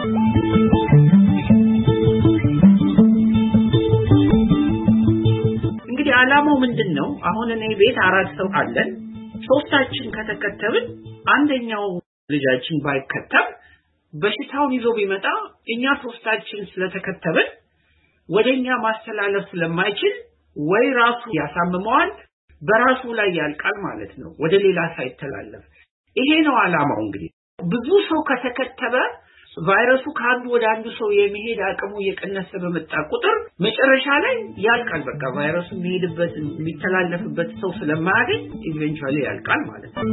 እንግዲህ ዓላማው ምንድነው? አሁን እኔ ቤት አራት ሰው አለን። ሶስታችን ከተከተብን አንደኛው ልጃችን ባይከተብ በሽታውን ይዞ ቢመጣ እኛ ሶስታችን ስለተከተብን ወደኛ ማስተላለፍ ስለማይችል ወይ ራሱ ያሳምመዋል በራሱ ላይ ያልቃል ማለት ነው ወደ ሌላ ሳይተላለፍ። ይሄ ነው ዓላማው። እንግዲህ ብዙ ሰው ከተከተበ ቫይረሱ ከአንዱ ወደ አንዱ ሰው የሚሄድ አቅሙ እየቀነሰ በመጣ ቁጥር መጨረሻ ላይ ያልቃል። በቃ ቫይረሱ የሚሄድበት የሚተላለፍበት ሰው ስለማያገኝ ኢቨንቹዋሊ ያልቃል ማለት ነው።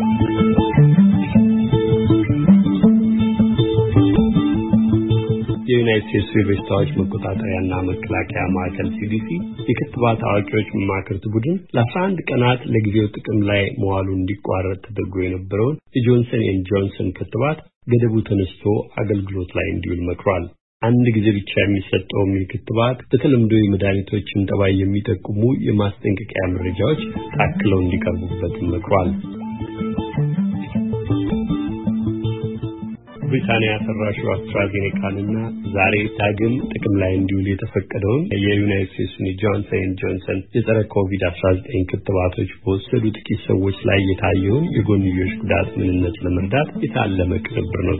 የዩናይትድ ስቴትስ የበሽታዎች መቆጣጠሪያና መከላከያ ማዕከል CDC የክትባት አዋቂዎች መማክርት ቡድን ለ11 ቀናት ለጊዜው ጥቅም ላይ መዋሉ እንዲቋረጥ ተደርጎ የነበረውን የጆንሰን ኤንድ ጆንሰን ክትባት ገደቡ ተነስቶ አገልግሎት ላይ እንዲውል መክሯል። አንድ ጊዜ ብቻ የሚሰጠው ክትባት በተለምዶ የመድኃኒቶችን ጠባይ የሚጠቁሙ የማስጠንቀቂያ መረጃዎች ታክለው እንዲቀርቡበት መክሯል። ብሪታንያ ሰራሹ አስትራዜኔካና ዛሬ ዳግም ጥቅም ላይ እንዲውል የተፈቀደውን የዩናይትድ ስቴትስ ጆንሰን ኤንድ ጆንሰን የጸረ ኮቪድ-19 ክትባቶች በወሰዱ ጥቂት ሰዎች ላይ የታየውን የጎንዮሽ ጉዳት ምንነት ለመርዳት የታለመ ቅንብር ነው።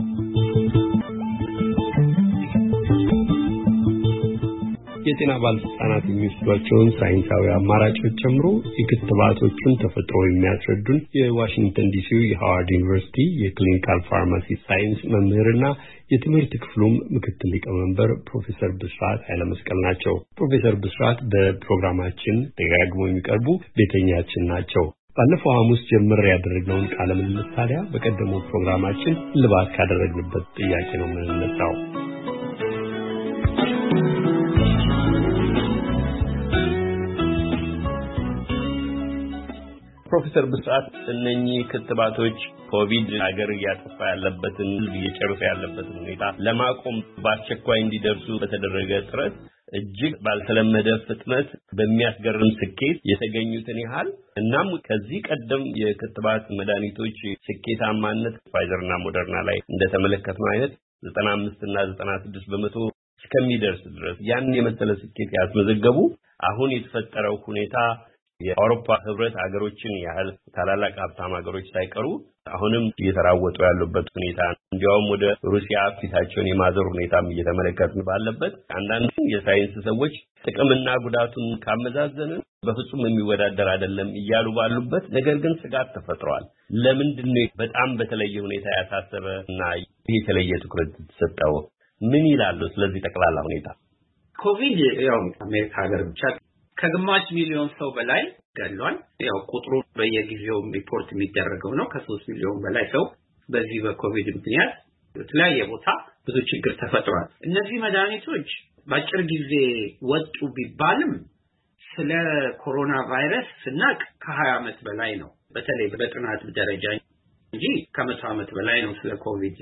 የጤና ባለስልጣናት የሚወስዷቸውን ሳይንሳዊ አማራጮች ጨምሮ የክትባቶቹን ተፈጥሮ የሚያስረዱን የዋሽንግተን ዲሲው የሃዋርድ ዩኒቨርሲቲ የክሊኒካል ፋርማሲ ሳይንስ መምህርና የትምህርት ክፍሉም ምክትል ሊቀመንበር ፕሮፌሰር ብስራት ኃይለመስቀል ናቸው። ፕሮፌሰር ብስራት በፕሮግራማችን ደጋግሞ የሚቀርቡ ቤተኛችን ናቸው። ባለፈው ሐሙስ ጀምር ያደረግነውን ቃለ ምልልስ ታዲያ በቀደመው ፕሮግራማችን ልባት ካደረግንበት ጥያቄ ነው የምንነሳው። ፕሮፌሰር ብስራት እነኚህ ክትባቶች ኮቪድ ሀገር እያጠፋ ያለበትን እየጨረሰ ያለበትን ሁኔታ ለማቆም በአስቸኳይ እንዲደርሱ በተደረገ ጥረት እጅግ ባልተለመደ ፍጥነት በሚያስገርም ስኬት የተገኙትን ያህል እናም ከዚህ ቀደም የክትባት መድኃኒቶች ስኬታማነት ፋይዘርና ሞደርና ላይ እንደተመለከትነው አይነት 95 እና 96 በመቶ እስከሚደርስ ድረስ ያን የመሰለ ስኬት ያስመዘገቡ አሁን የተፈጠረው ሁኔታ የአውሮፓ ህብረት ሀገሮችን ያህል ታላላቅ ሀብታም ሀገሮች ሳይቀሩ አሁንም እየተራወጡ ያሉበት ሁኔታ እንዲያውም ወደ ሩሲያ ፊታቸውን የማዘር ሁኔታም እየተመለከትን ባለበት አንዳንድ የሳይንስ ሰዎች ጥቅምና ጉዳቱን ካመዛዘንን በፍጹም የሚወዳደር አይደለም እያሉ ባሉበት ነገር ግን ስጋት ተፈጥሯል። ለምንድን ነው በጣም በተለየ ሁኔታ ያሳሰበ እና የተለየ ትኩረት ተሰጠው? ምን ይላሉ ስለዚህ ጠቅላላ ሁኔታ? ኮቪድ ያው አሜሪካ ሀገር ብቻ ከግማሽ ሚሊዮን ሰው በላይ ገድሏል። ያው ቁጥሩ በየጊዜው ሪፖርት የሚደረገው ነው። ከ3 ሚሊዮን በላይ ሰው በዚህ በኮቪድ ምክንያት በተለያየ ቦታ ብዙ ችግር ተፈጥሯል። እነዚህ መድኃኒቶች በአጭር ጊዜ ወጡ ቢባልም ስለ ኮሮና ቫይረስ ስናቅ ከ20 ዓመት በላይ ነው። በተለይ በጥናት ደረጃ እንጂ ከ100 ዓመት በላይ ነው ስለ ኮቪድ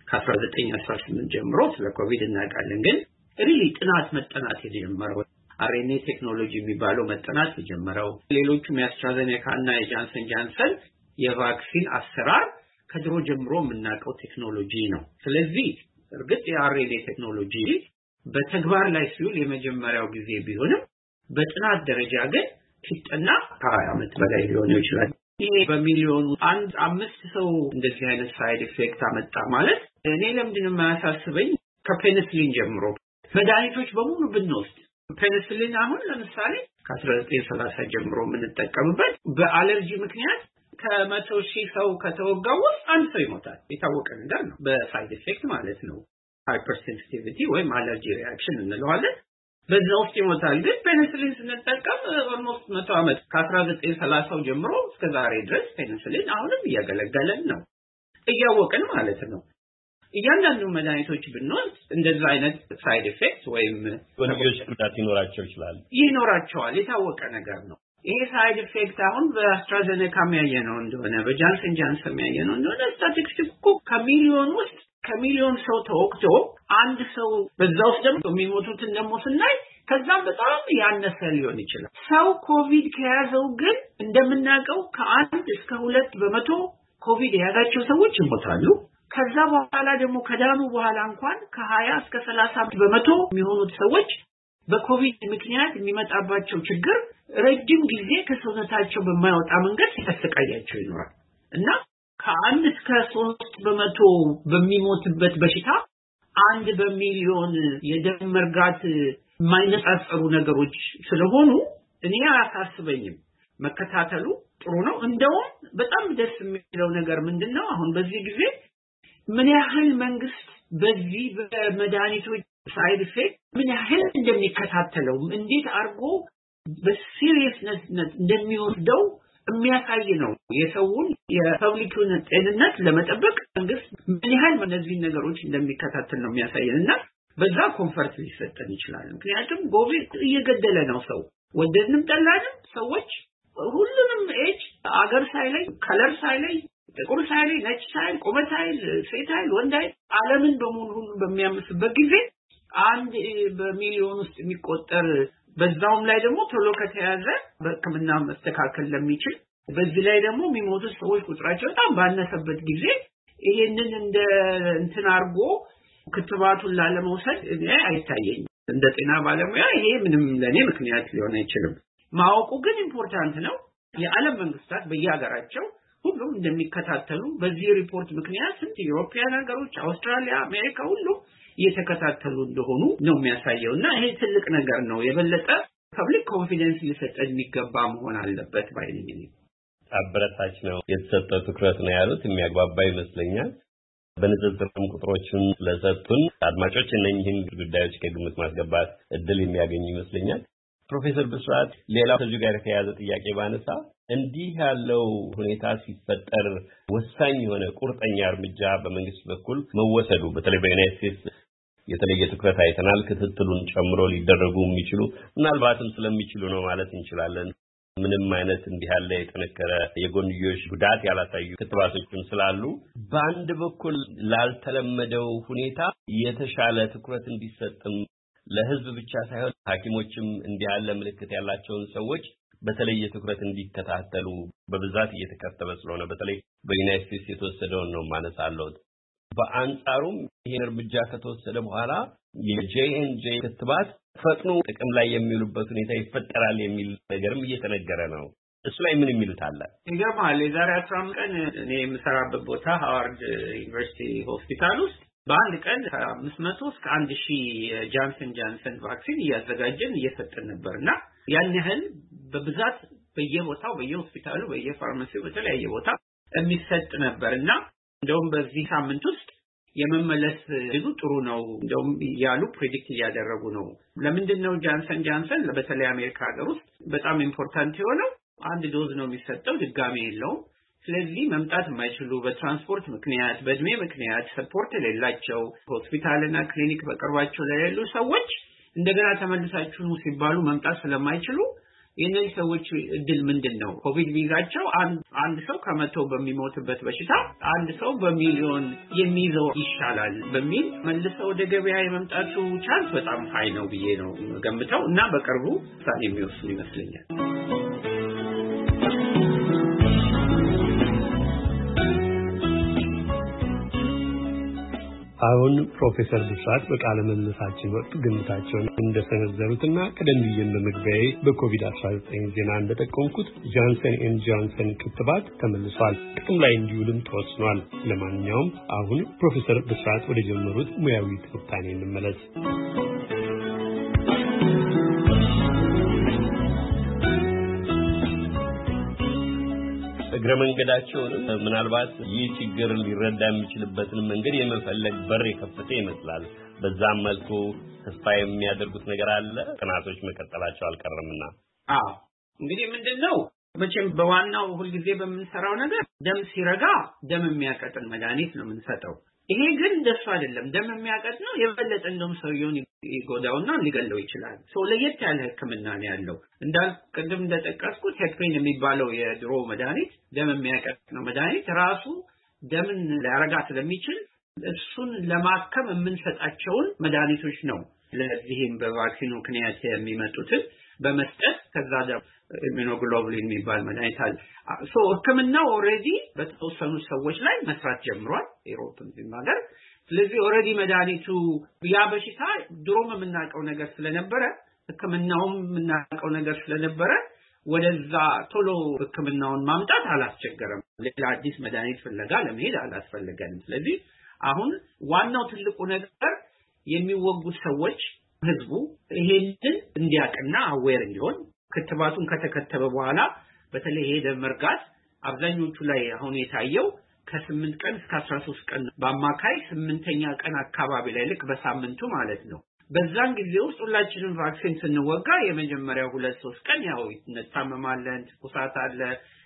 ከ1918 ጀምሮ ስለ ኮቪድ እናውቃለን። ግን ሪሊ ጥናት መጠናት የጀመረው አርኤንኤ ቴክኖሎጂ የሚባለው መጠናት የጀመረው ሌሎቹም የአስትራዜኔካ እና የጃንሰን ጃንሰን የቫክሲን አሰራር ከድሮ ጀምሮ የምናውቀው ቴክኖሎጂ ነው። ስለዚህ እርግጥ የአርኤንኤ ቴክኖሎጂ በተግባር ላይ ሲውል የመጀመሪያው ጊዜ ቢሆንም በጥናት ደረጃ ግን ሲጠና ከ20 ዓመት በላይ ሊሆን ይችላል። ይሄ በሚሊዮኑ 5 ሰው እንደዚህ አይነት ሳይድ ኢፌክት አመጣ ማለት እኔ ለምንድነው የማያሳስበኝ? ከፔኒሲሊን ጀምሮ መድኃኒቶች በሙሉ ብንወስድ ፔኒሲሊን አሁን ለምሳሌ ከ1930 ጀምሮ የምንጠቀምበት በአለርጂ ምክንያት ከ100,000 ሰው ከተወጋው አንድ ሰው ይሞታል። የታወቀ ነገር ነው። በሳይድ ኢፌክት ማለት ነው። ሃይፐርሴንሲቲቪቲ ወይም አለርጂ ሪአክሽን እንለዋለን። በዛ ውስጥ ይሞታል። ግን ፔኒሲሊን ስንጠቀም ኦልሞስት 100 ዓመት ከ1930 ጀምሮ እስከ ዛሬ ድረስ ፔኒሲሊን አሁንም እያገለገለን ነው። እያወቅን ማለት ነው። እያንዳንዱ መድኃኒቶች ብንወስድ እንደዛ አይነት ሳይድ ኢፌክት ወይም ጎንዮሽ ጉዳት ይኖራቸዋል። የታወቀ ነገር ነው። ይሄ ሳይድ ኢፌክት አሁን በአስትራዜኔካ የሚያየነው እንደሆነ በጃንሰን ጃንሰን የሚያየነው እንደሆነ ስታቲስቲኩ ከሚሊዮን ሰው ተወቅቶ አንድ ሰው በዛ ውስጥ ደግሞ የሚሞቱትን ደግሞ ስናይ ከዛም በጣም ያነሰ ሊሆን ይችላል። ሰው ኮቪድ ከያዘው ግን እንደምናውቀው ከ1 እስከ 2 በመቶ ኮቪድ የያዛቸው ሰዎች ይሞታሉ። ከዛ በኋላ ደግሞ ከዳኑ በኋላ እንኳን ከ20 እስከ 30 በመቶ የሚሆኑት ሰዎች በኮቪድ ምክንያት የሚመጣባቸው ችግር ረጅም ጊዜ ከሰውነታቸው በማይወጣ መንገድ ሲያሰቃያቸው ይኖራል እና ከ1 እስከ 3 በመቶ በሚሞትበት በሽታ 1 በሚሊዮን የደም መርጋት የማይነጻጸሩ ነገሮች ስለሆኑ እኔ አያሳስበኝም መከታተሉ ጥሩ ነው እንደውም በጣም ደስ የሚለው ነገር ምንድነው አሁን በዚህ ጊዜ ምን ያህል መንግስት በዚህ በመድኃኒቶች ሳይድ ኢፌክት ምን ያህል እንደሚከታተለው እንዴት አርጎ በሲሪየስነስ እንደሚወስደው የሚያሳይ ነው የሰውን የፐብሊኩን ጤንነት ለመጠበቅ መንግስት ምን ያህል እነዚህ ነገሮች እንደሚከታተል ነው የሚያሳየንና በዛ ኮንፈርት ሊሰጠን ይችላል ምክንያቱም ኮቪድ እየገደለ ነው ሰው ወደድንም ጠላንም ሰዎች ሁሉንም ኤጅ አገር ሳይለይ ከለር ሳይለይ ጥቁር ሳይለይ ነጭ ሳይል ቁመት ሳይል ሴት ሳይል ወንድ ሳይል ዓለምን በሙሉ ሁሉ በሚያምስበት ጊዜ አንድ በሚሊዮን ውስጥ የሚቆጠር በዛውም ላይ ደግሞ ቶሎ ከተያዘ በሕክምና መስተካከል ለሚችል በዚህ ላይ ደግሞ የሚሞቱ ሰዎች ቁጥራቸው በጣም ባነሰበት ጊዜ ይሄንን እንደ እንትን አርጎ ክትባቱን ላለመውሰድ እኔ አይታየኝም እንደ ጤና ባለሙያ ይሄ ምንም ለኔ ምክንያት ሊሆን አይችልም ማወቁ ግን ኢምፖርታንት ነው የዓለም መንግስታት በየሀገራቸው ሁሉም እንደሚከታተሉ በዚህ ሪፖርት ምክንያት ዩሮፒያን ሀገሮች አውስትራሊያ አሜሪካ ሁሉ እየተከታተሉ እንደሆኑ ነው የሚያሳየውና ይሄ ትልቅ ነገር ነው የበለጠ ፐብሊክ ኮንፊደንስ ሊሰጠን የሚገባ መሆን አለበት ባይነኝ አበረታች ነው የተሰጠው ትኩረት ነው ያሉት የሚያግባባ ይመስለኛል በንጽጽርም ቁጥሮችን ለሰጡን አድማጮች እነኚህን ጉዳዮች ከግምት ማስገባት እድል የሚያገኙ ይመስለኛል ፕሮፌሰር ብስራት ሌላው ከዚህ ጋር የተያያዘ ጥያቄ ባነሳ እንዲህ ያለው ሁኔታ ሲፈጠር ወሳኝ የሆነ ቁርጠኛ እርምጃ በመንግስት በኩል መወሰዱ በተለይ በዩናይትድ ስቴትስ የተለየ ትኩረት አይተናል ክትትሉን ጨምሮ ሊደረጉ የሚችሉ ምናልባትም ስለሚችሉ ነው ማለት እንችላለን ምንም አይነት እንዲህ ያለ የተነከረ የጎንዮሽ ጉዳት ያላሳዩ ክትባቶችም ስላሉ በአንድ በኩል ላልተለመደው ሁኔታ የተሻለ ትኩረት እንዲሰጥም ለህዝብ ብቻ ሳይሆን ሐኪሞችም እንዲህ ያለ ምልክት ያላቸውን ሰዎች በተለየ ትኩረት እንዲከታተሉ በብዛት እየተከተበ ስለሆነ በተለይ በዩናይትድ ስቴትስ የተወሰደውን ነው ማነሳለሁት በአንጻሩም ይሄን እርምጃ ከተወሰደ በኋላ የጄኤንጄ ክትባት ፈጥኖ ጥቅም ላይ የሚውልበት ሁኔታ ይፈጠራል የሚል ነገርም እየተነገረ ነው እሱ ላይ ምን የሚሉት አለ ይገርማል የዛሬ 15 ቀን እኔ የምሰራበት ቦታ ሃዋርድ ዩኒቨርሲቲ ሆስፒታል ውስጥ በአንድ ቀን 500 እስከ 1000 ጃንሰን ቫክሲን እያዘጋጀን እየሰጠን ነበርና ያን ያህል በብዛት በየቦታው በየሆስፒታሉ በየፋርማሲው በተለያየ ቦታ የሚሰጥ ነበርና እንደውም በዚህ ሳምንት ውስጥ የመመለስ ብዙ ጥሩ ነው እንደውም ያሉ ፕሬዲክት ያደረጉ ነው ለምንድነው ጃንሰን በተለይ አሜሪካ ሀገር ውስጥ በጣም ኢምፖርታንት የሆነው አንድ ዶዝ ነው የሚሰጠው ድጋሚ የለውም ስለዚህ መምጣት የማይችሉ በትራንስፖርት ምክንያት በእድሜ ምክንያት ሰፖርት የሌላቸው ሆስፒታልና ክሊኒክ በቅርባቸው ለሌሉ ሰዎች እንደገና ተመልሳችሁ ሲባሉ መምጣት ስለማይችሉ የነዚህ ሰዎች እድል ምንድነው ኮቪድ ቢይዛቸው አንድ ሰው ከመቶ በሚሞትበት በሽታ አንድ ሰው በሚሊዮን የሚይዘው ይሻላል በሚል መልሰው ወደ ገበያ የመምጣቱ ቻንስ በጣም ሃይ ነው ብዬ ነው ገምተው እና በቅርቡ ሳን የሚወስኑ ይመስለኛል አሁን ፕሮፌሰር ብስራት በቃለ ምልልሳችን ወቅት ግምታቸውን እንደሰነዘሩትና ቀደም ብዬም በመግቢያዬ በኮቪድ-19 ዜና እንደጠቆምኩት ጃንሰን ክትባት ተመልሷል ጥቅም ላይ እንዲውልም ተወስኗል ለማንኛውም አሁን ፕሮፌሰር ብስራት ወደ ጀመሩት ሙያዊ ትንታኔ እንመለስ እግረ መንገዳቸውን ምናልባት ይህ ችግር ሊረዳ የሚችልበትን መንገድ የመፈለግ በር የከፈተ ይመስላል በዛም መልኩ ተስፋ የሚያደርጉት ነገር አለ ጥናቶች መቀጠላቸው አልቀረምና እንግዲህ ምንድነው መቼም በዋናው ሁሉ ጊዜ በመንሰራው ነገር ደም ሲረጋ ደም የሚያቀጥል መድኃኒት ነው የምንሰጠው ይሄ ግን ደስ አይደለም ደም የሚያቀጥ ነው የበለጠ እንደም ሰውየውን ይጎዳውና ሊገለው ይችላል ሰው ለየት ያለ ህክምና ነው ያለው ቅድም እንደጠቀስኩት ሄፓሪን የሚባለው የድሮ መድኃኒት ደም የሚያቀጥ ነው መድኃኒት ራሱ ደምን ሊያረጋ ስለሚችል እሱን ለማከም የምንሰጣቸውን መድኃኒቶች ነው ለዚህም በቫክሲኑ ምክንያት የሚመጡት በመስጠት ከዛ ደግሞ ኢሚኖግሎቡሊን የሚባል መድኃኒት አለ። ህክምናው ኦልሬዲ በተወሰኑ ሰዎች ላይ መስራት ጀምሯል ዩሮፕን ቢማገር። ስለዚህ ኦልሬዲ መድኃኒቱ ያ በሽታ ድሮም የምናውቀው ነገር ስለነበረ ህክምናውም የምናውቀው ነገር ስለነበረ ወደዛ ቶሎ ህክምናውን ማምጣት አላስቸገረም። ሌላ አዲስ መድኃኒት ፍለጋ ለመሄድ አላስፈልገንም። ስለዚህ አሁን ዋናው ትልቁ ነገር የሚወጉት ሰዎች ህዝቡ ይሄንን እንዲያውቅና አዌር እንዲሆን ክትባቱን ከተከተበ በኋላ በተለይ ሄደ መርጋት አብዛኞቹ ላይ አሁን የታየው ከ8 ቀን እስከ 13 ቀን በአማካይ 8ኛ ቀን አካባቢ ላይ ልክ በሳምንቱ ማለት ነው። በዛን ጊዜ ውስጥ ሁላችንም ቫክሲን ስንወጋ የመጀመሪያው 2-3 ቀን ያው እንታመማለን፣ ትኩሳት አለ፣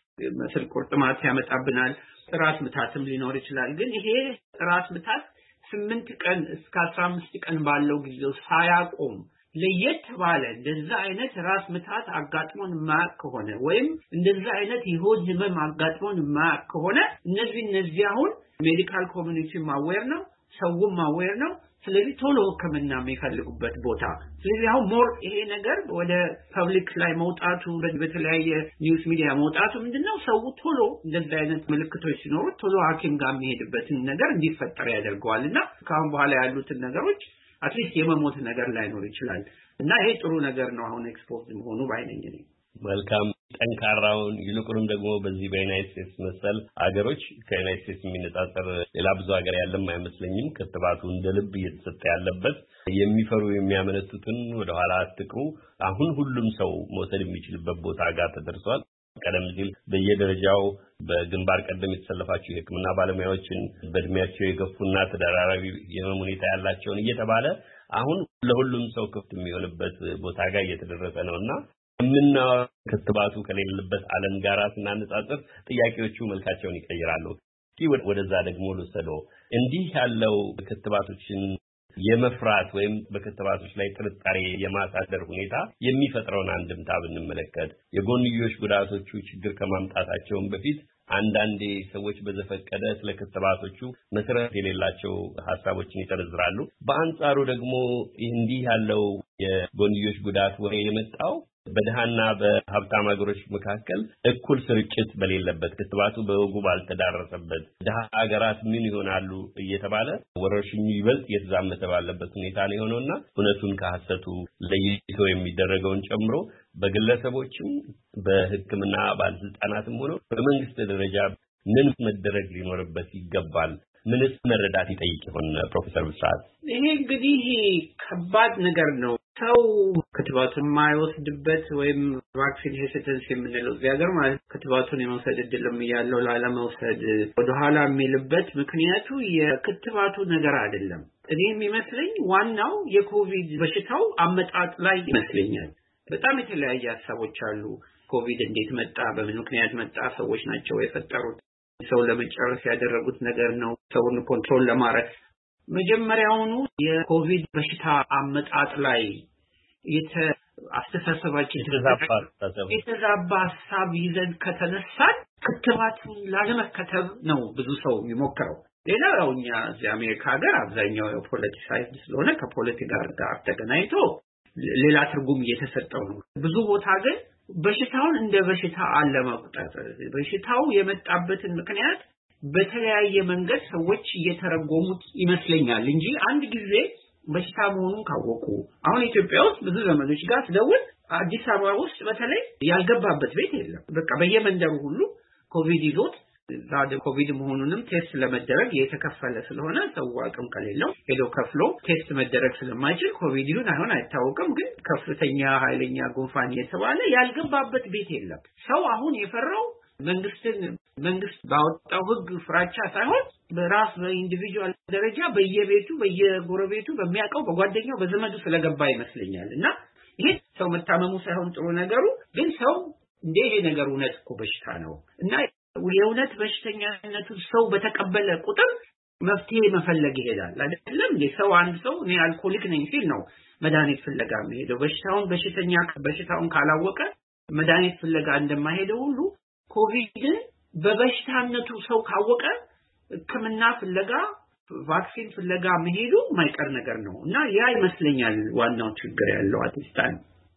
መስል ቁርጥማት ያመጣብናል፣ ራስ ምታትም ሊኖር ይችላል። ግን ይሄ ራስ ምታት 8 ቀን እስከ 15 ቀን ባለው ጊዜ ሳያቆም ለየት ባለ እንደዛ አይነት ራስ ምታት አጋጥሞን ማቅ ከሆነ ወይም እንደዛ አይነት የሆድ ህመም አጋጥሞን ማቅ ከሆነ እነዚህ አሁን ሜዲካል ኮሚኒቲ ማዌር ነው፣ ሰውም ማዌር ነው። ስለዚህ ቶሎ ህክምና የሚፈልጉበት ቦታ ስለዚህ አሁን ሞር ይሄ ነገር ወደ ፐብሊክ ላይ መውጣቱ በተለያየ ኒውስ ሚዲያ መውጣቱ ምንድነው ሰው ቶሎ እንደዛ አይነት ምልክቶች ሲኖሩ ቶሎ ሐኪም ጋር የሚሄድበትን ነገር እንዲፈጠር ያደርገዋልና ካሁን በኋላ ያሉትን ነገሮች አትሊስት የመሞት ነገር ላይኖር ይችላል እና ይሄ ጥሩ ነገር ነው አሁን ኤክስፖዝ መሆኑ ባይነኝ ነኝ። መልካም ጠንካራውን ይልቁንም ደግሞ በዚህ በዩናይትድ ስቴትስ መሰል አገሮች ከዩናይትድ ስቴትስ የሚነጻጸር ሌላ ብዙ ሀገር ያለም አይመስለኝም። ክትባቱ እንደ ልብ እየተሰጠ ያለበት የሚፈሩ የሚያመነቱትን ወደ ኋላ አትቅሩ አሁን ሁሉም ሰው መውሰድ የሚችልበት ቦታ ጋር ተደርሷል። ቀደም ሲል በየደረጃው በግንባር ቀደም የተሰለፋቸው የሕክምና ባለሙያዎችን በእድሜያቸው የገፉና ተደራራቢ የህመም ሁኔታ ያላቸውን እየተባለ አሁን ለሁሉም ሰው ክፍት የሚሆንበት ቦታ ጋር እየተደረሰ ነውና ምንና ክትባቱ ከሌለበት ዓለም ጋር ስናነጻጽር ጥያቄዎቹ መልካቸውን ይቀይራሉ። እስኪ ወደዛ ደግሞ ልውሰደው። እንዲህ ያለው ክትባቶችን የመፍራት ወይም በክትባቶች ላይ ጥርጣሬ የማሳደር ሁኔታ የሚፈጥረውን አንድምታ ብንመለከት የጎንዮሽ ጉዳቶቹ ችግር ከማምጣታቸውም በፊት አንዳንዴ ሰዎች በዘፈቀደ ስለ ክትባቶቹ መሰረት የሌላቸው ሐሳቦችን ይተረዝራሉ። በአንጻሩ ደግሞ እንዲህ ያለው የጎንዮሽ ጉዳት ወሬ የመጣው በደሃና በሀብታም ሀገሮች መካከል እኩል ስርጭት በሌለበት ክትባቱ በወጉ ባልተዳረሰበት ደሃ ሀገራት ምን ይሆናሉ እየተባለ ወረርሽኙ ይበልጥ የተዛመተ ባለበት ሁኔታ ነው የሆነውና እውነቱን ከሐሰቱ ለይቶ የሚደረገውን ጨምሮ በግለሰቦችም በሕክምና ባለስልጣናትም ሆኖ በመንግስት ደረጃ ምን መደረግ ሊኖርበት ይገባል? ምንስ መረዳት ይጠይቅ ይሆን? ፕሮፌሰር ብስራት፣ ይሄ እንግዲህ ከባድ ነገር ነው። ሰው ክትባቱን የማይወስድበት ወይም ቫክሲን ሄሲተንስ የምንለው እዚህ ሀገር ማለት ክትባቱን የመውሰድ እድልም ያለው ላለመውሰድ ወደኋላ የሚልበት ምክንያቱ የክትባቱ ነገር አይደለም። እኔ የሚመስለኝ ዋናው የኮቪድ በሽታው አመጣጥ ላይ ይመስለኛል። በጣም የተለያየ ሐሳቦች አሉ። ኮቪድ እንዴት መጣ? በምን ምክንያት መጣ? ሰዎች ናቸው የፈጠሩት? ሰው ለመጨረስ ያደረጉት ነገር ነው? ሰውን ኮንትሮል ለማድረግ መጀመሪያውኑ የኮቪድ በሽታ አመጣጥ ላይ የተዛባ ሐሳብ ይዘን ከተነሳን ክትባቱን ላለመከተብ ነው ብዙ ሰው የሚሞክረው። ሌላው እኛ እዚህ አሜሪካ ሀገር አብዛኛው የፖለቲሳይዝ ስለሆነ ከፖለቲካ ጋር ተገናኝቶ ሌላ ትርጉም እየተሰጠው ነው። ብዙ ቦታ ግን በሽታውን እንደ በሽታ አለመቁጠር በሽታው የመጣበትን ምክንያት በተለያየ መንገድ ሰዎች እየተረጎሙት ይመስለኛል እንጂ አንድ ጊዜ በሽታ መሆኑን ካወቁ አሁን ኢትዮጵያ ውስጥ ብዙ ዘመኖች ጋር ስደውል አዲስ አበባ ውስጥ በተለይ ያልገባበት ቤት የለም። በቃ በየመንደሩ ሁሉ ኮቪድ ይዞት ዛሬ ኮቪድ መሆኑንም ቴስት ለመደረግ የተከፈለ ስለሆነ ሰው አቅም ከሌለው ሄዶ ከፍሎ ቴስት መደረግ ስለማይችል ኮቪድ ይሁን አይሆን አይታወቅም፣ ግን ከፍተኛ ኃይለኛ ጉንፋን የተባለ ያልገባበት ቤት የለም። ሰው አሁን የፈራው መንግስት ባወጣው ህግ ፍራቻ ሳይሆን በራስ በኢንዲቪጁዋል ደረጃ በየቤቱ በየጎረቤቱ በሚያውቀው በጓደኛው በዘመዱ ስለገባ ይመስለኛል። እና ይሄ ሰው መታመሙ ሳይሆን ጥሩ ነገሩ ግን ሰው ይሄ ነገር እውነት እኮ በሽታ ነው እና የእውነት በሽተኛነቱን ሰው በተቀበለ ቁጥር መፍትሄ መፈለግ ይሄዳል አይደለም እንዴ? ሰው አንድ ሰው እኔ አልኮሊክ ነኝ ሲል ነው መድኃኒት ፍለጋ የሚሄደው። በሽታውን ካላወቀ መድኃኒት ፍለጋ እንደማይሄደው ሁሉ ኮቪድን በበሽታነቱ ሰው ካወቀ ሕክምና ፍለጋ ቫክሲን ፍለጋ መሄዱ ማይቀር ነገር ነው እና ያ ይመስለኛል ዋናው ችግር ያለው አትስታን።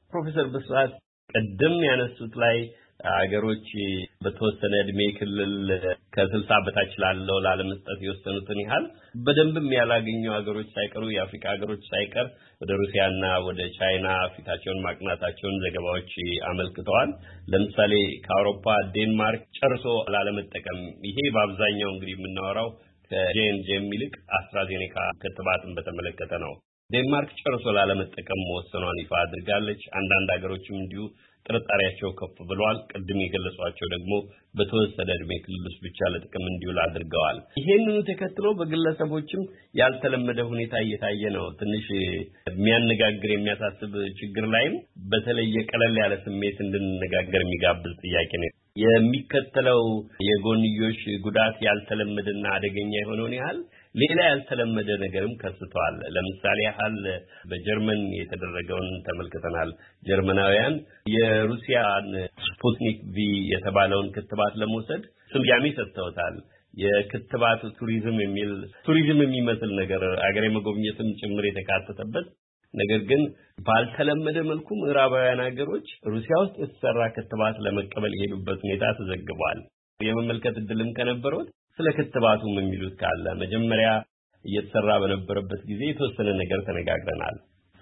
ፕሮፌሰር ብስራት ቀደም ያነሱት ላይ አገሮች በተወሰነ እድሜ ክልል ከ60 በታች ላለው ላለመስጠት የወሰኑትን ያህል በደንብም ያላገኙ አገሮች ሳይቀሩ የአፍሪካ አገሮች ሳይቀር ወደ ሩሲያና ወደ ቻይና ፊታቸውን ማቅናታቸውን ዘገባዎች አመልክተዋል። ለምሳሌ ከአውሮፓ ዴንማርክ ጨርሶ ላለመጠቀም ይሄ በአብዛኛው እንግዲህ የምናወራው ከጄንጄም ይልቅ አስትራዜኔካ ክትባትን በተመለከተ ነው። ዴንማርክ ጨርሶ ላለመጠቀም መወሰኗን ይፋ አድርጋለች። አንዳንድ ሀገሮችም እንዲሁ ጥርጣሬያቸው ከፍ ብሏል። ቅድም የገለጿቸው ደግሞ በተወሰነ እድሜ ክልል ውስጥ ብቻ ለጥቅም እንዲውል አድርገዋል። ይሄንኑ ተከትሎ በግለሰቦችም ያልተለመደ ሁኔታ እየታየ ነው። ትንሽ የሚያነጋግር የሚያሳስብ ችግር ላይም በተለየ ቀለል ያለ ስሜት እንድንነጋገር የሚጋብዝ ጥያቄ ነው። የሚከተለው የጎንዮሽ ጉዳት ያልተለመደና አደገኛ የሆነውን ያህል ሌላ ያልተለመደ ነገርም ከስተዋል። ለምሳሌ ያህል በጀርመን የተደረገውን ተመልክተናል። ጀርመናውያን የሩሲያን ስፑትኒክ ቪ የተባለውን ክትባት ለመውሰድ ስያሜ ሰጥተውታል። የክትባት ቱሪዝም የሚመስል ነገር አገሬ መጎብኘትም ጭምር የተካተተበት ነገር ግን ባልተለመደ መልኩ ምዕራባውያን ሀገሮች ሩሲያ ውስጥ የተሰራ ክትባት ለመቀበል የሄዱበት ሁኔታ ተዘግቧል። የመመልከት እድልም ከነበረው ስለ ክትባቱም የሚሉት ካለ መጀመሪያ እየተሰራ በነበረበት ጊዜ የተወሰነ ነገር ተነጋግረናል።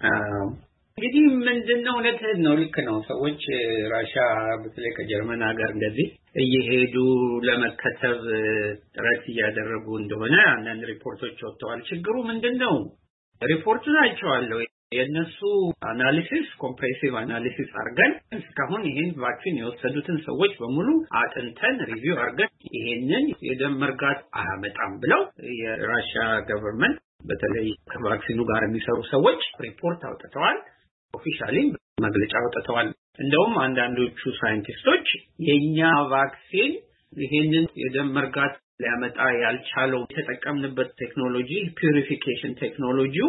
እንግዲህ ምንድነው እውነትህን ነው፣ ልክ ነው። ሰዎች ራሻ በተለይ ከጀርመን ሀገር እንደዚህ እየሄዱ ለመከተብ ጥረት እያደረጉ እንደሆነ አንዳንድ ሪፖርቶች ወጥተዋል። ችግሩ ምንድነው? ሪፖርቱን አይቼዋለሁ። የነሱ አናሊሲስ ኮምፕሬሲቭ አናሊሲስ አርገን እስካሁን ይሄን ቫክሲን የወሰዱትን ሰዎች በሙሉ አጥንተን ሪቪው አርገን ይሄንን የደም መርጋት አያመጣም ብለው የራሻ ገቨርንመንት በተለይ ከቫክሲኑ ጋር የሚሰሩ ሰዎች ሪፖርት አውጥተዋል። ኦፊሻሊ መግለጫ አውጥተዋል። እንደውም አንዳንዶቹ ሳይንቲስቶች የኛ ቫክሲን ይሄንን የደም መርጋት ሊያመጣ ያልቻለው የተጠቀምንበት ቴክኖሎጂ ፒዩሪፊኬሽን ቴክኖሎጂው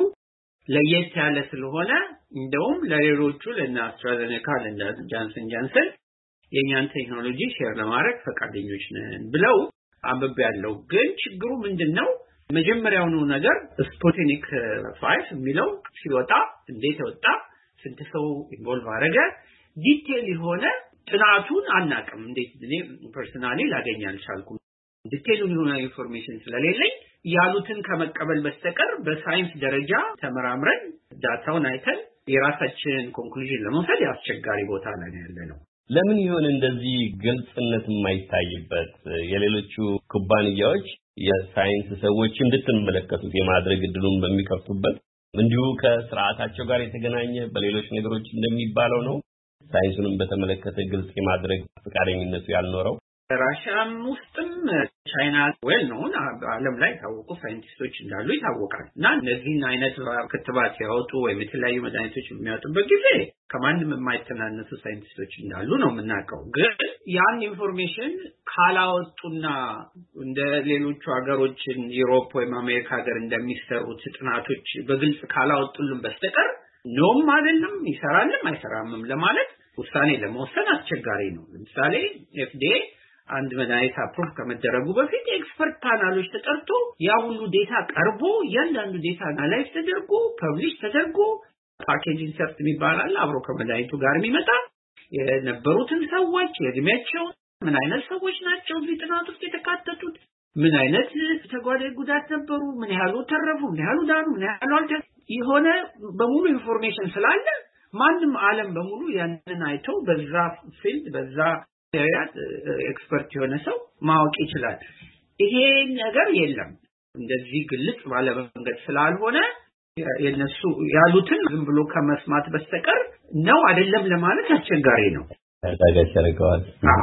ለየት ያለ ስለሆነ እንደውም ለሌሎቹ ለና አስትራዜኔካ ለና ጃንሰን የኛን ቴክኖሎጂ ሼር ለማድረግ ፈቃደኞች ነን ብለው አንብቤያለሁ። ግን ችግሩ ምንድነው? መጀመሪያውኑ ነገር ስፑትኒክ 5 የሚለው ሲወጣ እንዴት ወጣ፣ ስንት ሰው ኢንቮልቭ አደረገ፣ ዲቴል የሆነ ጥናቱን አናውቅም። እንዴት እኔ ፐርሰናሊ ላገኝ አልቻልኩም። ዲቴሉን የሆነ ኢንፎርሜሽን ስለሌለኝ ያሉትን ከመቀበል በስተቀር በሳይንስ ደረጃ ተመራምረን ዳታውን አይተን የራሳችንን ኮንክሉዥን ለመውሰድ አስቸጋሪ ቦታ ላይ ያለነው። ለምን ይሆን እንደዚህ ግልጽነት የማይታይበት? የሌሎቹ ኩባንያዎች የሳይንስ ሰዎች እንድትመለከቱት የማድረግ እድሉን በሚከፍቱበት እንዲሁ ከስርዓታቸው ጋር የተገናኘ በሌሎች ነገሮች እንደሚባለው ነው ሳይንሱንም በተመለከተ ግልጽ የማድረግ ፈቃደኝነቱ ያልኖረው። ራሻም ውስጥም ቻይና ዌል ነው ዓለም ላይ ታወቁ ሳይንቲስቶች እንዳሉ ይታወቃል። እና እነዚህን አይነት ክትባት ያወጡ ወይም የተለያዩ መድኃኒቶች የሚያወጡበት ጊዜ ከማንም የማይተናነሱ ሳይንቲስቶች እንዳሉ ነው የምናውቀው። ግን ያን ኢንፎርሜሽን ካላወጡና እንደ ሌሎቹ ሀገሮችን ዩሮፕ ወይም አሜሪካ ሀገር እንደሚሰሩት ጥናቶች በግልጽ ካላወጡልን በስተቀር ኖም አይደለም ይሰራልም አይሰራምም ለማለት ውሳኔ ለመወሰን አስቸጋሪ ነው። ለምሳሌ FDA አንድ መድኃኒት አፕሩቭ ከመደረጉ በፊት ኤክስፐርት ፓናሎች ተጠርቶ ያ ሁሉ ዴታ ቀርቦ ያንዳንዱ ዴታ አናላይዝ ተደርጎ ፐብሊሽ ተደርጎ ፓኬጅ ኢንሰርት የሚባል አብሮ ከመድኃኒቱ ጋር የሚመጣ የነበሩትን ሰዎች የእድሜያቸው ምን አይነት ሰዎች ናቸው እዚህ ጥናት ውስጥ የተካተቱት፣ ምን አይነት ተጓዳኝ ጉዳት ነበሩ፣ ምን ያህሉ ተረፉ፣ ምን ያህሉ ዳኑ፣ ምን ያህሉ አልተ የሆነ በሙሉ ኢንፎርሜሽን ስላለ ማንም ዓለም በሙሉ ያንን አይተው በዛ ፊልድ በዛ ያያት ኤክስፐርት የሆነ ሰው ማወቅ ይችላል። ይሄ ነገር የለም። እንደዚህ ግልጽ ባለ መንገድ ስላልሆነ የነሱ ያሉትን ዝም ብሎ ከመስማት በስተቀር ነው አይደለም ለማለት አስቸጋሪ ነው። ታጋጨረቀዋል።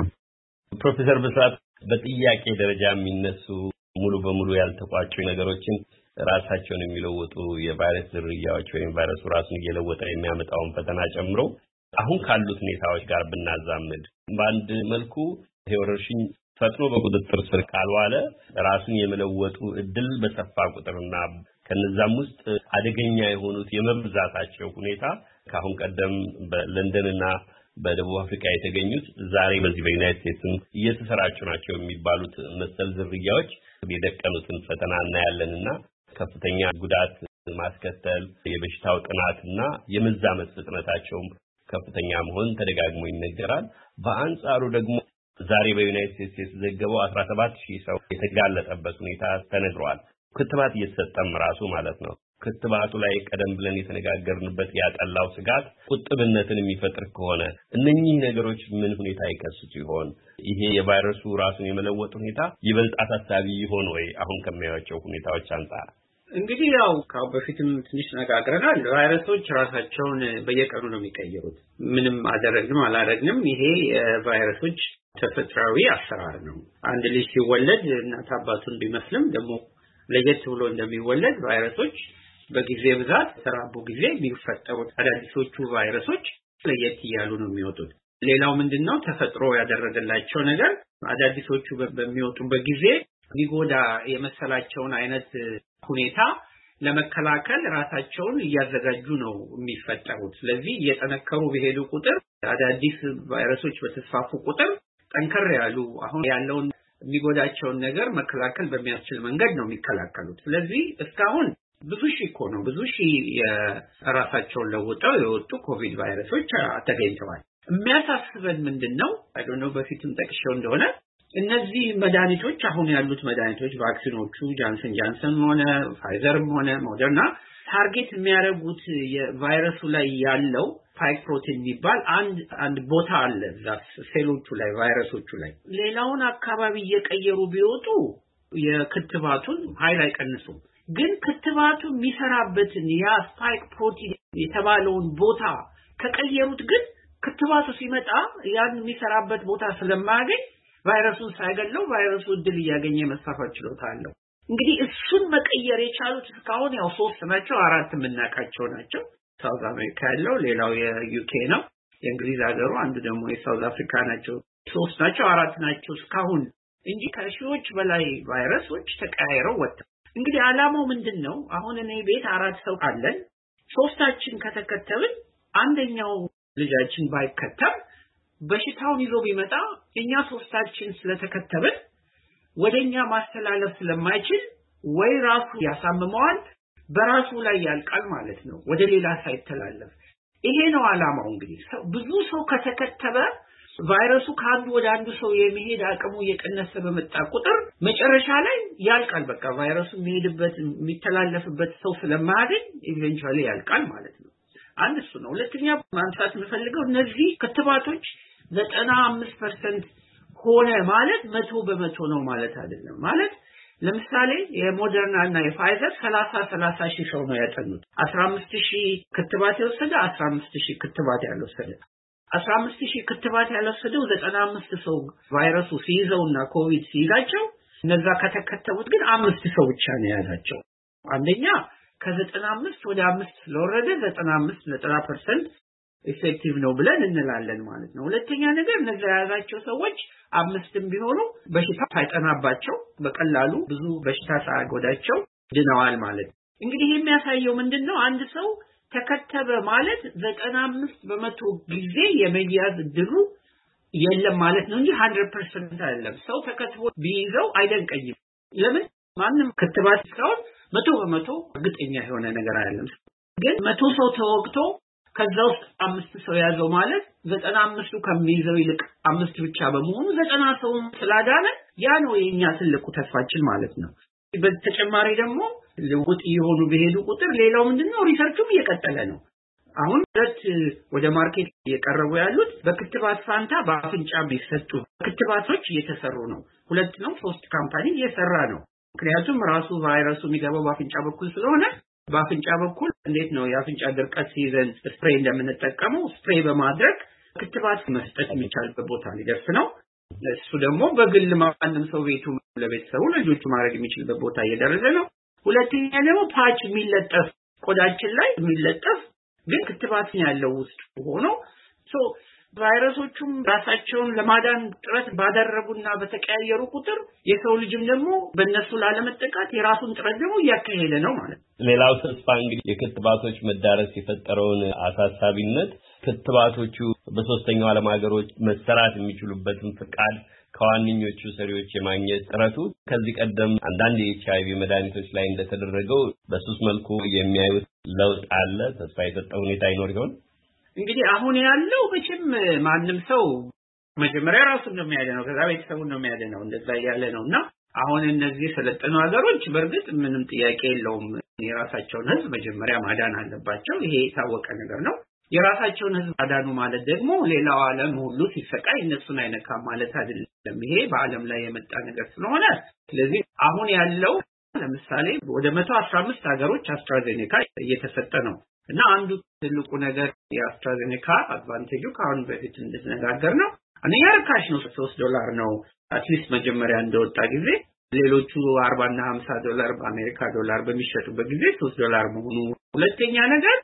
ፕሮፌሰር ብስራት በጥያቄ ደረጃ የሚነሱ ሙሉ በሙሉ ያልተቋጩ ነገሮችን ራሳቸውን የሚለውጡ የቫይረስ ዝርያዎች ወይም ቫይረሱ ራሱን እየለወጠ የሚያመጣውን ፈተና ጨምሮ አሁን ካሉት ሁኔታዎች ጋር ብናዛምድ በአንድ መልኩ ወረርሽኝ ፈጥኖ በቁጥጥር ስር ካልዋለ ራሱን የመለወጡ እድል በሰፋ ቁጥርና ከነዛም ውስጥ አደገኛ የሆኑት የመብዛታቸው ሁኔታ ካሁን ቀደም በለንደንና በደቡብ አፍሪካ የተገኙት ዛሬ በዚህ በዩናይትድ ስቴትስ እየተሰራጩ ናቸው የሚባሉት መሰል ዝርያዎች የደቀኑትን ፈተና እናያለንና ከፍተኛ ጉዳት ማስከተል የበሽታው ጥናትና የመዛመት ፍጥነታቸው ከፍተኛ መሆን ተደጋግሞ ይነገራል። በአንጻሩ ደግሞ ዛሬ በዩናይትድ ስቴትስ የተዘገበው 17000 ሰው የተጋለጠበት ሁኔታ ተነግሯል። ክትባት እየተሰጠም ራሱ ማለት ነው። ክትባቱ ላይ ቀደም ብለን የተነጋገርንበት ያጠላው ስጋት ቁጥብነትን የሚፈጥር ከሆነ እነኚህ ነገሮች ምን ሁኔታ ይከሰቱ ይሆን? ይሄ የቫይረሱ ራሱን የመለወጥ ሁኔታ ይበልጥ አሳሳቢ ይሆን ወይ? አሁን ከሚያዩቸው ሁኔታዎች አንጻር እንግዲህ ያው ካው በፊትም ትንሽ ነጋግረናል። ቫይረሶች ራሳቸውን በየቀኑ ነው የሚቀየሩት። ምንም አደረግንም አላደረግንም ይሄ ቫይረሶች ተፈጥሯዊ አሰራር ነው። አንድ ልጅ ሲወለድ እናት አባቱን ቢመስልም ደግሞ ለየት ብሎ እንደሚወለድ ቫይረሶች በጊዜ ብዛት ተራቡ ጊዜ የሚፈጠሩት አዳዲሶቹ ቫይረሶች ለየት ይያሉ ነው የሚወጡት። ሌላው ምንድነው ተፈጥሮ ያደረገላቸው ነገር አዳዲሶቹ በሚወጡበት ጊዜ ሊጎዳ የመሰላቸውን አይነት ሁኔታ ለመከላከል ራሳቸውን እያዘጋጁ ነው የሚፈጠሩት። ስለዚህ እየጠነከሩ በሄዱ ቁጥር አዳዲስ ቫይረሶች በተስፋፉ ቁጥር ጠንከር ያሉ አሁን ያለውን የሚጎዳቸውን ነገር መከላከል በሚያስችል መንገድ ነው የሚከላከሉት። ስለዚህ እስካሁን ብዙ ሺህ የራሳቸውን ለውጠው የወጡ ኮቪድ ቫይረሶች ተገኝተዋል። የሚያሳስበን ምንድነው አይዶኖ በፊትም ጠቅሼው እንደሆነ እነዚህ መድኃኒቶች አሁን ያሉት መድኃኒቶች ቫክሲኖቹ ጃንሰን ሆነ ፋይዘርም ሆነ ሞደርና ታርጌት የሚያደርጉት የቫይረሱ ላይ ያለው ስፓይክ ፕሮቲን የሚባል አንድ ቦታ አለ እዛ ሴሎቹ ላይ ቫይረሶቹ ላይ። ሌላውን አካባቢ እየቀየሩ ቢወጡ የክትባቱን ኃይል አይቀንሱም። ግን ክትባቱ የሚሰራበትን ያ ስፓይክ ፕሮቲን የተባለውን ቦታ ከቀየሩት ግን ክትባቱ ሲመጣ ያን የሚሰራበት ቦታ ስለማያገኝ ቫይረሱን ሳይገለው ቫይረሱ እድል እያገኘ መስፋፋት ችሎታ አለው። እንግዲህ እሱን መቀየር የቻሉት እስካሁን ያው 3 ናቸው፣ 4 የምናውቃቸው ናቸው። ሳውዝ አሜሪካ ያለው ሌላው የዩኬ ነው፣ የእንግሊዝ ሀገሩ አንዱ ደግሞ የሳውዝ አፍሪካ ናቸው። 3 ናቸው 4 ናቸው እስካሁን እንጂ ከሺዎች በላይ ቫይረሶች ተቀያይረው ወጥተው። እንግዲህ ዓላማው ምንድነው? አሁን እኔ ቤት 4 ሰው አለን። 3ታችን ከተከተብን አንደኛው ልጃችን ባይከተብ በሽታውን ይዞ ቢመጣ እኛ 3ታችን ስለተከተብን ወደኛ ማስተላለፍ ስለማይችል ወይ ራሱ ያሳምመዋል በራሱ ላይ ያልቃል ማለት ነው፣ ወደ ሌላ ሳይተላለፍ። ይሄ ነው ዓላማው። እንግዲህ ብዙ ሰው ከተከተበ ቫይረሱ ከአንዱ ወደ አንዱ ሰው የሚሄድ አቅሙ እየቀነሰ በመጣ ቁጥር መጨረሻ ላይ ያልቃል። በቃ ቫይረሱ የሚሄድበት የሚተላለፍበት ሰው ስለማያገኝ ኢቨንቹዋሊ ያልቃል ማለት ነው። አንድ እሱ ነው። ሁለተኛ ማንሳት የምፈልገው እነዚህ ክትባቶች 95% ሆነ ማለት 100% ነው ማለት አይደለም። ማለት ለምሳሌ የሞደርና እና የፋይዘር 30 ሺህ ሰው ነው ያጠኑት። 15000 ክትባት የወሰደ 15000 ክትባት ያልወሰደ 15000 ክትባት ያልወሰደው 95 ሰው ቫይረሱ ሲይዘውና ኮቪድ ሲይዛቸው እነዛ ከተከተቡት ግን 5 ሰው ብቻ ነው ያዛቸው። አንደኛ ከ95 ወደ 5 ስለወረደ 90% ኢፌክቲቭ ነው ብለን እንላለን ማለት ነው። ሁለተኛ ነገር እነዛ ያዛቸው ሰዎች 5ም ቢሆኑ በሽታ ሳይጠናባቸው በቀላሉ ብዙ በሽታ ሳይጎዳቸው ድነዋል ማለት ነው። እንግዲህ የሚያሳየው ምንድነው? አንድ ሰው ተከተበ ማለት 95% ጊዜ የመያዝ እድሉ የለም ማለት ነው እንጂ 100% አይደለም። ሰው ተከትቦ ቢይዘው አይደንቀኝም። ለምን? ማንም ክትባት እስካሁን 100% እርግጠኛ የሆነ ነገር አይደለም። ግን 100 ሰው ተወግቶ ከዛ ውስጥ 5 ሰው ያዘው ማለት 95ቱ ከሚይዘው ይልቅ 5 ብቻ በመሆኑ 90 ሰው ስላዳነ ያ ነው የኛ ትልቁ ተስፋችን ማለት ነው። በተጨማሪ ደግሞ ለውጥ የሆኑ በሄዱ ቁጥር ሌላው ምንድነው? ሪሰርቹም እየቀጠለ ነው። አሁን ወደ ማርኬት እየቀረቡ ያሉት በክትባት ፋንታ በአፍንጫ ቢሰጡ ክትባቶች እየተሰሩ ነው። 2 ነው 3 ካምፓኒ እየሰራ ነው። ምክንያቱም ራሱ ቫይረሱ የሚገባው በአፍንጫ በኩል ስለሆነ በአፍንጫ በኩል እንዴት ነው የአፍንጫ ድርቀት ሲይዘን ስፕሬይ እንደምንጠቀመው ስፕሬይ በማድረግ ክትባት መስጠት የሚቻልበት ቦታ ሊደርስ ነው። እሱ ደግሞ በግል ማንም ሰው ቤቱ ለቤተሰቡ ልጆቹ ማድረግ የሚችልበት ቦታ እየደረሰ ነው። ሁለተኛ ደግሞ ፓች የሚለጠፍ ቆዳችን ላይ የሚለጠፍ ግን ክትባት ያለው ውስጥ ሆኖ ቫይረሶቹም ራሳቸውን ለማዳን ጥረት ባደረጉና በተቀያየሩ ቁጥር የሰው ልጅም ደግሞ በእነሱ ላለመጠቃት የራሱን ጥረት ደግሞ እያካሄደ ነው ማለት ነው። ሌላው ተስፋ እንግዲህ የክትባቶች መዳረስ የፈጠረውን አሳሳቢነት ክትባቶቹ በሶስተኛው ዓለም ሀገሮች መሰራት የሚችሉበትን ፍቃድ ከዋንኞቹ ሰሪዎች የማግኘት ጥረቱ ከዚህ ቀደም አንዳንድ የኤችአይቪ መድኃኒቶች ላይ እንደተደረገው በሱስ መልኩ የሚያዩት ለውጥ አለ። ተስፋ የሰጠ ሁኔታ ይኖር ይሆን? እንግዲህ አሁን ያለው መቼም ማንም ሰው መጀመሪያ ራሱን ነው የሚያደነው ከዛ ቤተሰቡን ነው የሚያደነው እንደዛ ያለ ነውና አሁን እነዚህ ሰለጠኑ ሀገሮች በርግጥ ምንም ጥያቄ የለውም የራሳቸውን ህዝብ መጀመሪያ ማዳን አለባቸው ይሄ የታወቀ ነገር ነው የራሳቸውን ህዝብ አዳኑ ማለት ደግሞ ሌላው ዓለም ሁሉ ሲሰቃይ እነሱን አይነካም ማለት አይደለም ይሄ በአለም ላይ የመጣ ነገር ስለሆነ ስለዚህ አሁን ያለው ለምሳሌ ወደ 115 ሀገሮች አስትራዜኔካ እየተሰጠ ነው እና አንዱ ትልቁ ነገር የአስትራዜኔካ አድቫንቴጁ ካሁን በፊት እንደተነጋገር ነው አንደኛ ርካሽ ነው $3 ነው አትሊስት መጀመሪያ እንደወጣ ጊዜ ሌሎቹ 40 እና $50 በአሜሪካ ዶላር በሚሸጡበት ጊዜ $3 መሆኑ ሁለተኛ ነገር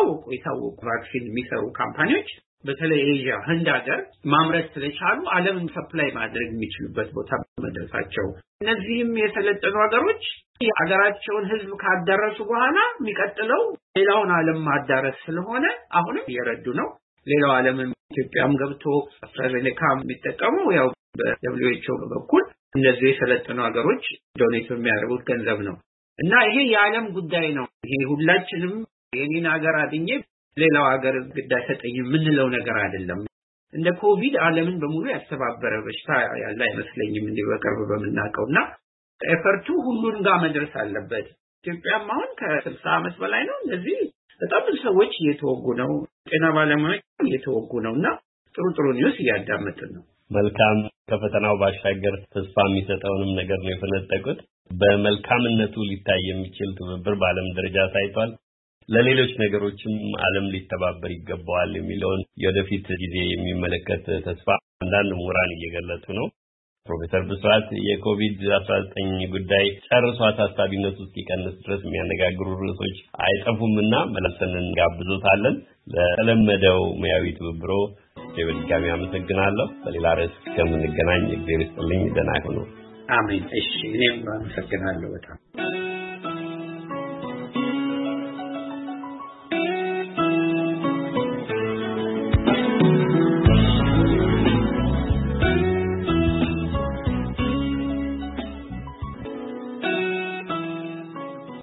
የታወቁ ቫክሲን የሚሰሩ ካምፓኒዎች በተለይ ኤዥያ ህንድ ሀገር ማምረት ስለቻሉ ዓለምን ሰፕላይ ማድረግ የሚችሉበት ቦታ መድረሳቸው እነዚህም የሰለጠኑ ሀገሮች የሀገራቸውን ህዝብ ካዳረሱ በኋላ የሚቀጥለው ሌላውን ዓለም ማዳረስ ስለሆነ አሁንም እየረዱ ነው ሌላው ዓለም ኢትዮጵያም ገብቶ አስትራዜኔካ የሚጠቀሙ ያው በWHO በኩል እነዚህ የሰለጠኑ ሀገሮች ዶኔት የሚያደርጉት ገንዘብ ነው እና ይሄ የዓለም ጉዳይ ነው ይሄ ሁላችንም የኔን ሀገር አድኜ ሌላው ሀገር ግዳይ ሰጠኝ ምንለው ነገር አይደለም እንደ ኮቪድ ዓለምን በሙሉ ያስተባበረ በሽታ ያለ አይመስለኝም እንዴ በቅርብ በመናቀውና ኤፈርቱ ሁሉን ጋር መድረስ አለበት ኢትዮጵያም አሁን ከ60 ዓመት በላይ ነው እንደዚህ በጣም ብዙ ሰዎች እየተወጉ ነው ጤና ባለሙያዎች እየተወጉ ነውና ጥሩ ኒውስ እያዳመጥን ነው መልካም ከፈተናው ባሻገር ተስፋ የሚሰጠውንም ነገር ነው የፈነጠቁት በመልካምነቱ ሊታይ የሚችል ትብብር በዓለም ደረጃ ታይቷል ለሌሎች ነገሮችም ዓለም ሊተባበር ይገባዋል የሚለውን የወደፊት ጊዜ የሚመለከት ተስፋ አንዳንድ ምሁራን እየገለጹ ነው ፕሮፌሰር ብስራት የኮቪድ-19 ጉዳይ ጨርሶ አሳሳቢነቱ እስኪቀንስ ድረስ የሚያነጋግሩ ርዕሶች አይጠፉምና መልሰን እንጋብዞታለን ለተለመደው ሙያዊ ትብብሮ በድጋሚ አመሰግናለሁ በሌላ ርዕስ እስከምንገናኝ እግዚአብሔር ይስጥልኝ ደህና ሁኑ አሜን እሺ እኔም አመሰግናለሁ በጣም